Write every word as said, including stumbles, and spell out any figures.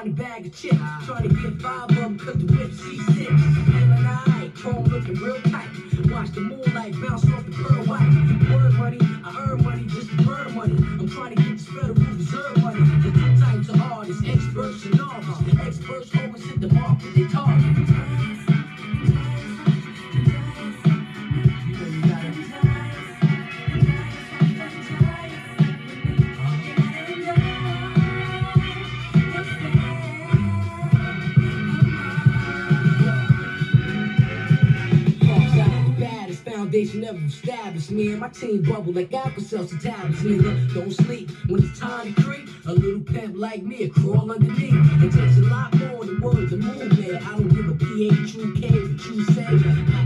trying to bag a chip, trying to get five of them, cause the whip C six. And an eye, chrome looking real tight. Watch the moonlight bounce off the pearl white. Word money, I earn money just to burn money. I'm trying to get this federal reserve money. The two types of artists, experts and novices. Experts always hit the mark with their target. Foundation never established me and my team bubble like Alka-Seltzer tablets, nigga. Don't sleep when it's time to creep. A little pimp like me, a crawl underneath. It takes a lot more than words to move there. I don't give a P H U K what you say.